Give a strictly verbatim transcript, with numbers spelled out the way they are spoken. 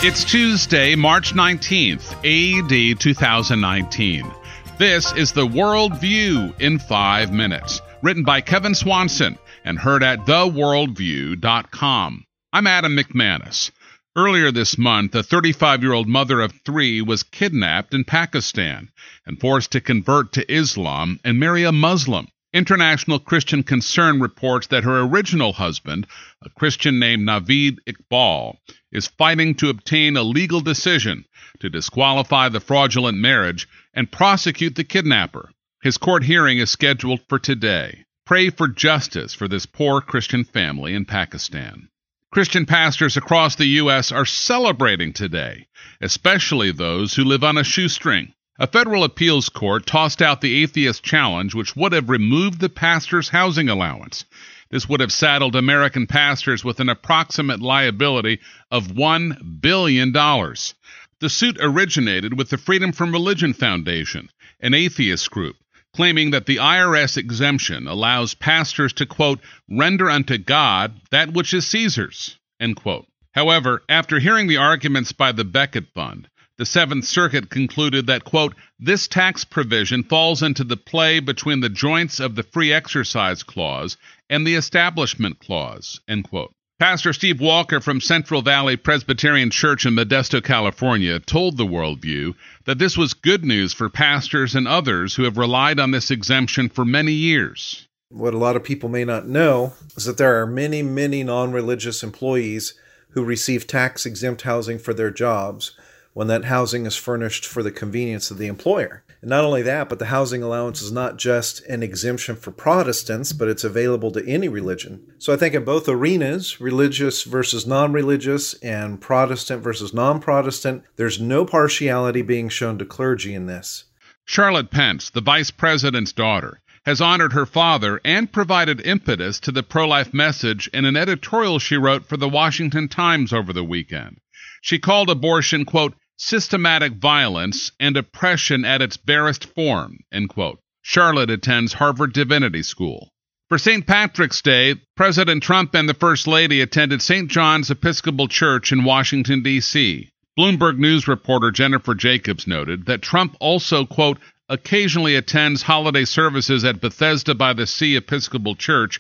It's Tuesday, March nineteenth, A D two thousand nineteen. This is the World View in five minutes, written by Kevin Swanson and heard at the world view dot com. I'm Adam McManus. Earlier this month, a thirty-five-year-old mother of three was kidnapped in Pakistan and forced to convert to Islam and marry a Muslim. International Christian Concern reports that her original husband, a Christian named Naveed Iqbal, is fighting to obtain a legal decision to disqualify the fraudulent marriage and prosecute the kidnapper. His court hearing is scheduled for today. Pray for justice for this poor Christian family in Pakistan. Christian pastors across the U S are celebrating today, especially those who live on a shoestring. A federal appeals court tossed out the atheist challenge, which would have removed the pastor's housing allowance. This would have saddled American pastors with an approximate liability of one billion dollars. The suit originated with the Freedom from Religion Foundation, an atheist group, claiming that the I R S exemption allows pastors to, quote, render unto God that which is Caesar's, end quote. However, after hearing the arguments by the Becket Fund, the Seventh Circuit concluded that, quote, this tax provision falls into the play between the joints of the Free Exercise Clause and the Establishment Clause, end quote. Pastor Steve Walker from Central Valley Presbyterian Church in Modesto, California, told the Worldview that this was good news for pastors and others who have relied on this exemption for many years. What a lot of people may not know is that there are many, many non-religious employees who receive tax-exempt housing for their jobs when that housing is furnished for the convenience of the employer. And not only that, but the housing allowance is not just an exemption for Protestants, but it's available to any religion. So I think in both arenas, religious versus non-religious and Protestant versus non-Protestant, there's no partiality being shown to clergy in this. Charlotte Pence, the vice president's daughter, has honored her father and provided impetus to the pro-life message in an editorial she wrote for the Washington Times over the weekend. She called abortion, quote, systematic violence and oppression at its barest form, end quote. Charlotte attends Harvard Divinity School. For Saint Patrick's Day, President Trump and the First Lady attended Saint John's Episcopal Church in Washington, D C Bloomberg News reporter Jennifer Jacobs noted that Trump also, quote, occasionally attends holiday services at Bethesda by the Sea Episcopal Church